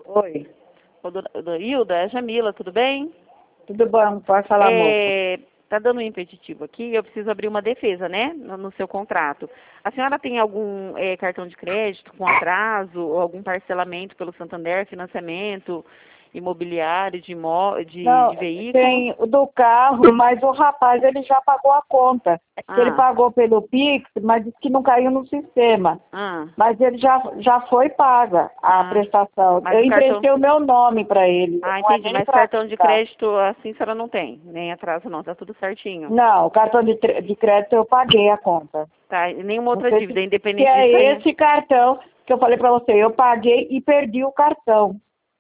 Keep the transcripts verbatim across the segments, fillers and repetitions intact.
Oi, Ô, dona, dona Hilda, é a Jamila, tudo bem? tudo bom? Pode falar, moça. É, tá dando um impeditivo aqui, eu preciso abrir uma defesa, né, no, no seu contrato. A senhora tem algum é, cartão de crédito com atraso ou algum parcelamento pelo Santander, financiamento imobiliário de, imó de, Não, de veículo? tem o do carro, mas o rapaz, ele já pagou a conta. Ah. Ele pagou pelo Pix, mas disse que não caiu no sistema. Ah, Mas ele já, já foi paga a Ah, prestação. mas Eu o cartão- emprestei o meu nome para ele. ah, não é entendi, nem mas pra cartão de ficar. crédito assim a senhora não tem, nem atraso não, tá tudo certinho. Não, o cartão de, tre- de crédito eu paguei a conta. Tá, e nenhuma Não outra sei dívida, se, se independente é disso aí. esse cartão que eu falei para você. Eu paguei e perdi o cartão.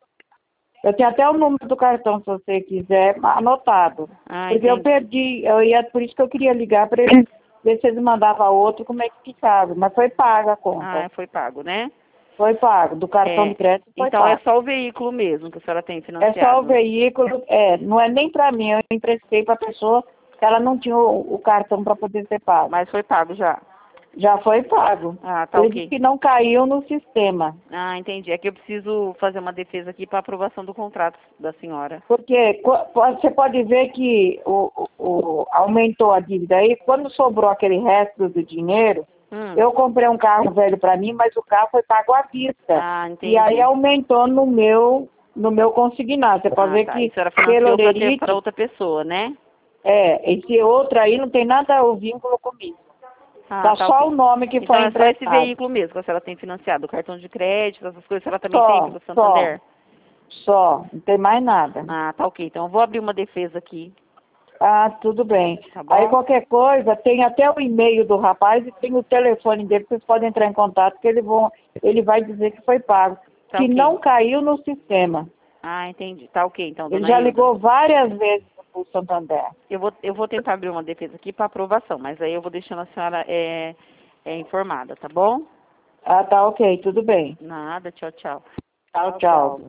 Eu tenho até o número do cartão, se você quiser, anotado. Ah, Porque eu entendi. perdi, eu ia, por isso que eu queria ligar para eles, ver se eles mandavam outro, como é que ficava. Mas foi paga a conta. Ah, foi pago, né? Foi pago. Do cartão É, de crédito foi então é pago. só o veículo mesmo que a senhora tem É financiado. só o veículo, é, não é nem para mim, eu emprestei para a pessoa que ela não tinha o, o cartão para poder ser pago. Mas foi pago já. Já foi pago. Ah, tá Ele ok. disse que não caiu no sistema. Ah, entendi. É que eu preciso fazer uma defesa aqui para aprovação do contrato da senhora. Porque co- você pode ver que o, o- o- aumentou a dívida aí, quando sobrou aquele resto do dinheiro, Hum. eu comprei um carro velho para mim, mas o carro foi pago à vista. Ah, entendi. E aí aumentou no meu, no meu consignado. Você pode Ah, ver tá. E que a senhora pelo financiou para Orerite, outra pessoa, né? é, esse outro aí não tem nada o vínculo comigo. Ah, Tá tá só ok. o nome que Então foi é só esse emprestado. veículo mesmo que a senhora tem financiado. O cartão de crédito, essas coisas, a senhora também tem Só, pelo só, Santander? só. Não tem mais nada. Ah, tá ok. Então eu vou abrir uma defesa aqui, Ah, tudo bem. tá bom? Aí qualquer coisa, tem até o e-mail do rapaz e tem o telefone dele, vocês podem entrar em contato, que ele, vão, ele vai dizer que foi pago. Tá que ok. não caiu no sistema. Ah, entendi. Tá ok, então, Ele dona já Hilda. ligou várias vezes para o Santander. Eu vou, eu vou tentar abrir uma defesa aqui para aprovação, mas aí eu vou deixando a senhora é, é, informada, tá bom? Ah, tá ok, tudo bem. Nada, tchau, tchau. Tchau, tchau.